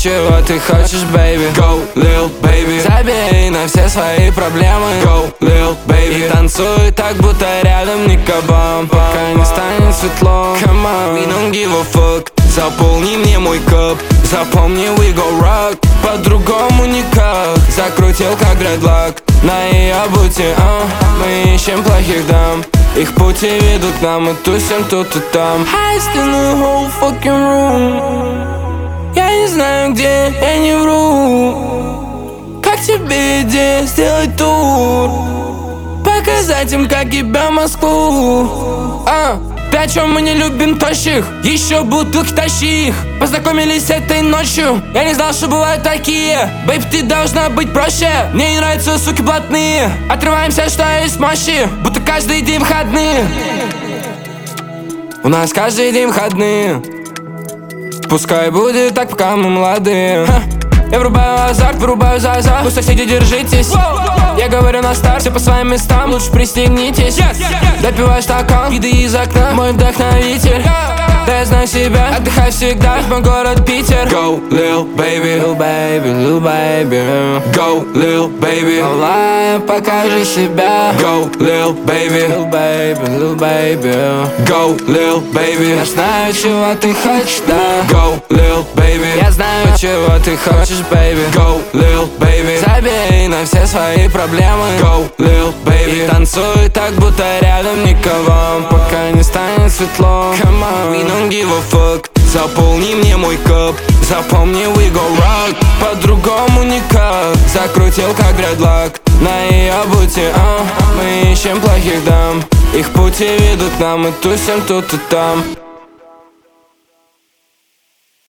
чего ты хочешь, baby. Go, lil baby. Забей на все свои проблемы. Go, lil baby. И танцуй так, будто рядом никого, пока не станет светло. Come on, we don't give a fuck. Заполни мне мой кап, запомни, we go rock. По-другому никак. Закрутил как дредлок на ее бути, мы ищем плохих дам. Их пути ведут к нам, мы тусим тут и там. Highest in the whole fucking room. Я не знаю где, я не вру. Как тебе идея сделать тур? Показать им, как ебем Москву. Ты о чем мы не любим тощих? Еще бутылки тащи их. Познакомились этой ночью, я не знал, что бывают такие. Бэйб, ты должна быть проще. Мне не нравятся суки блатные. Отрываемся, что есть мощи, будто каждый день выходные. У нас каждый день выходные. Пускай будет так, пока мы молодые. Я врубаю азарт, вырубаю за. Вы, соседи, держитесь. Я говорю на старт, все по своим местам, лучше пристегнитесь. Допиваю стакан, виды из окна, мой вдохновитель. Да я знаю себя, отдыхай всегда, мой город Питер. Go, lil baby, lil baby, lil baby. Go, lil baby, малая, покажи себя. Go, lil baby, lil baby, lil baby. Go, lil baby. Я знаю, чего ты хочешь, да. Go, lil baby. Я знаю, чего ты хочешь, baby. Go, lil baby. Забей на все свои проблемы. Go, lil baby. И танцуй так, будто рядом никого, пока не станет светло. Come on, we don't give a fuck. Заполни мне мой кап, запомни, we go rock. По-другому никак. Закрутил как дредлок на ее бути, мы ищем плохих дам. Их пути ведут к нам, мы тусим тут и там.